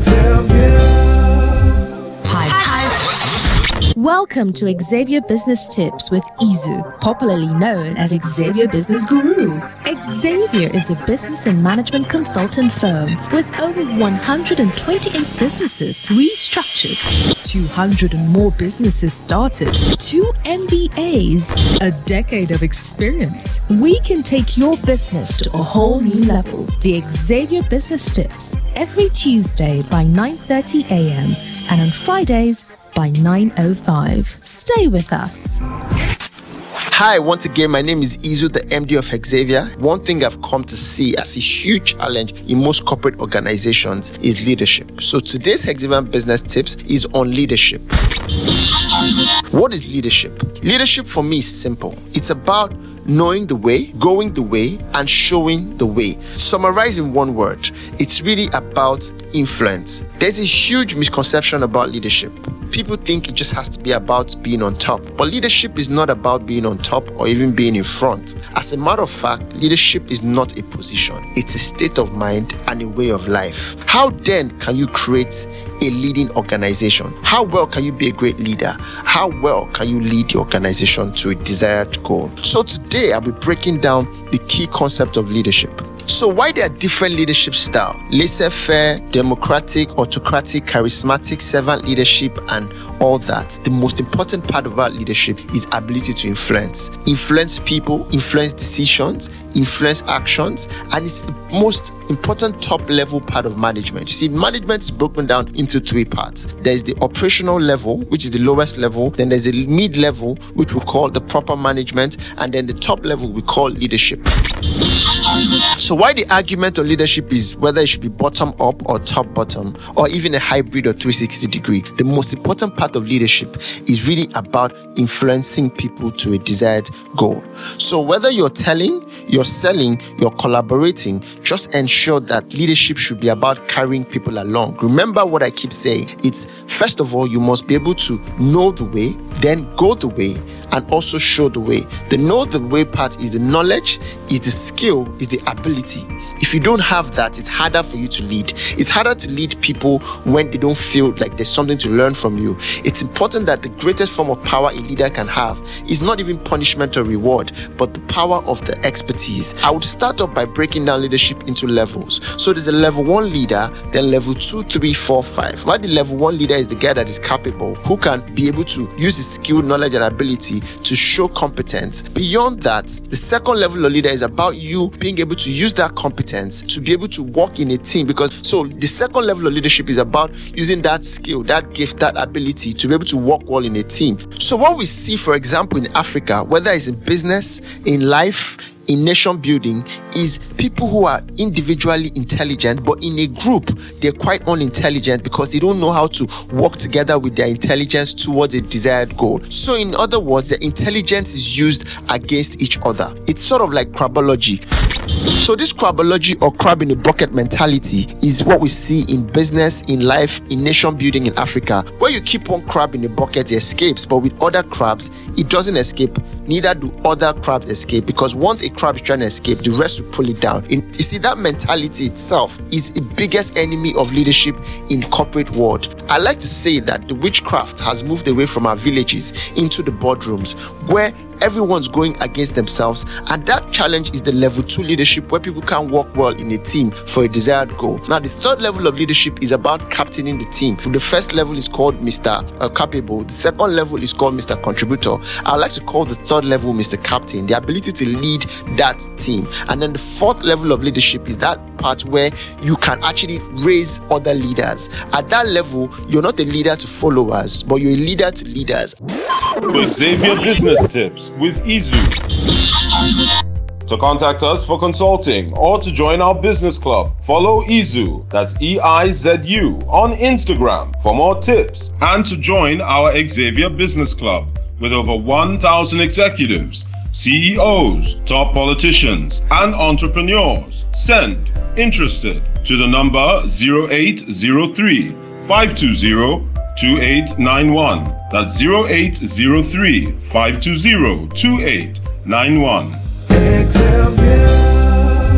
Welcome to Xavier Business Tips with Izu, popularly known as Xavier Business Guru. Xavier is a business and management consultant firm with over 128 businesses restructured, 200 and more businesses started, 2 MBAs, a decade of experience. We can take your business to a whole new level. The Xavier Business Tips, every Tuesday by 9:30 a.m. and on Fridays by 9:05. Stay with us. Hi, once again, my name is Izu, the MD of Xavier. One thing I've come to see as a huge challenge in most corporate organizations is leadership. So today's Xavier Business Tips is on leadership. What is leadership? Leadership for me is simple. It's about knowing the way, going the way, and showing the way. Summarized in one word, it's really about influence. There's a huge misconception about leadership. People think it just has to be about being on top, but leadership is not about being on top or even being in front. As a matter of fact, leadership is not a position. It's a state of mind and a way of life. How then can you create a leading organization? How well can you be a great leader? How well can you lead the organization to a desired goal? So today I'll be breaking down the key concept of leadership. So why there are different leadership styles? Laissez-faire, democratic, autocratic, charismatic, servant leadership, and all that. The most important part about leadership is ability to influence. Influence people, influence decisions, influence actions, and it's the most important top level part of management. You see, management is broken down into 3 parts. There's the operational level, which is the lowest level. Then there's the mid level, which we call the proper management. And then the top level we call leadership. So why the argument on leadership is whether it should be bottom up or top bottom, or even a hybrid or 360 degree. The most important part of leadership is really about influencing people to a desired goal. So whether you're telling, you're selling, you're collaborating, just ensure that leadership should be about carrying people along. Remember what I keep saying. It's first of all, you must be able to know the way, then go the way, and also show the way. The know the way part is the knowledge, is the skill, is the ability. If you don't have that, it's harder for you to lead. It's harder to lead people when they don't feel like there's something to learn from you. It's important that the greatest form of power a leader can have is not even punishment or reward, but the power of the expertise. I would start off by breaking down leadership into levels. So there's a level 1 leader, then level 2, 3, 4, 5. While the level 1 leader is the guy that is capable, who can be able to use his skill, knowledge, and ability to show competence. Beyond that, the second level of leader is about you being able to use that competence to be able to work in a team. So the second level of leadership is about using that skill, that gift, that ability to be able to work well in a team. So what we see, for example, in Africa, whether it's in business, in life, in nation building, is people who are individually intelligent, but in a group, they're quite unintelligent because they don't know how to work together with their intelligence towards a desired goal. So in other words, their intelligence is used against each other. It's sort of like crabology. So this crabology or crab in a bucket mentality is what we see in business, in life, in nation building in Africa. Where you keep one crab in a bucket, it escapes, but with other crabs, it doesn't escape. Neither do other crabs escape, because once a crab is trying to escape, the rest will pull it down. You see, that mentality itself is the biggest enemy of leadership in corporate world. I like to say that the witchcraft has moved away from our villages into the boardrooms, where everyone's going against themselves, and that challenge is the level 2 leadership, where people can work well in a team for a desired goal. Now, the third level of leadership is about captaining the team. The first level is called Mr. Capable. The second level is called Mr. Contributor. I like to call the third level Mr. Captain, the ability to lead that team. And then the fourth level of leadership is that part where you can actually raise other leaders. At that level, you're not a leader to followers, but you're a leader to leaders. Xavier Business Tips with Izu. To contact us for consulting or to join our business club, follow Izu, that's EIZU, on Instagram for more tips, and to join our Xavier Business Club with over 1,000 executives, CEOs, top politicians, and entrepreneurs. Send interested to the number 0803 520 2891. That's 0803 520 2891.